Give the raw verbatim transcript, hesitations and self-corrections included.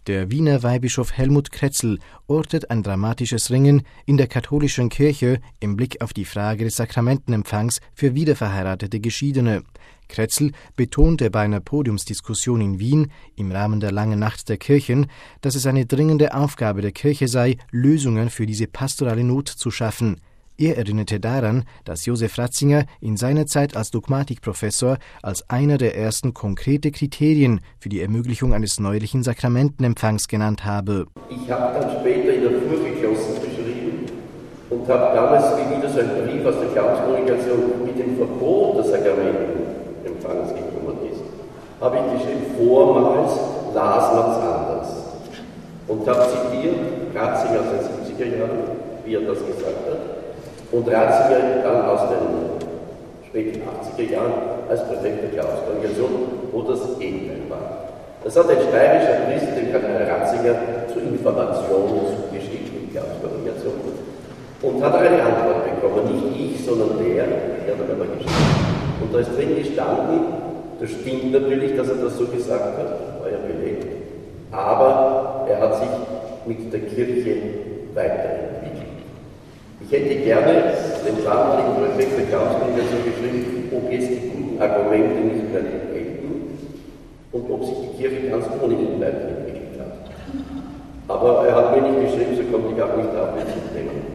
Der Wiener Weihbischof Helmut Kretzel ortet ein dramatisches Ringen in der katholischen Kirche im Blick auf die Frage des Sakramentenempfangs für wiederverheiratete Geschiedene. Kretzel betonte bei einer Podiumsdiskussion in Wien im Rahmen der Langen Nacht der Kirchen, dass es eine dringende Aufgabe der Kirche sei, Lösungen für diese pastorale Not zu schaffen. Er erinnerte daran, dass Josef Ratzinger in seiner Zeit als Dogmatikprofessor als einer der ersten konkrete Kriterien für die Ermöglichung eines neuerlichen Sakramentenempfangs genannt habe. Ich habe dann später in der Vorgeschlossen geschrieben und habe damals, wie wieder so ein Brief aus der Glaubenskommunikation mit dem Verbot des Sakramentenempfangs gekommen ist, habe ich geschrieben, vormals las man es anders. Und habe zitiert Ratzinger aus den siebziger Jahren, wie er das gesagt hat. Und Ratzinger dann aus den späten achtziger Jahren als Präfekt der Glaubenskommunikation, wo das Gegenteil war. Das hat ein steirischer Priester, den Kardinal Ratzinger, zur Information zugeschickt in die Glaubenskommunikation und hat eine Antwort bekommen. Nicht ich, sondern der, der hat aber geschrieben. Und da ist drin gestanden, das stimmt natürlich, dass er das so gesagt hat, war ja belegt, aber er hat sich mit der Kirche weiterentwickelt. Ich hätte gerne den damaligen Präfekt der Glaubenskommunikation geschrieben, ob jetzt die guten Argumente nicht mehr gelten und ob sich die Kirche ganz ohne ihn weiterentwickelt hat. Aber er hat mir nicht geschrieben, so konnte ich auch nicht auf mit dem Thema.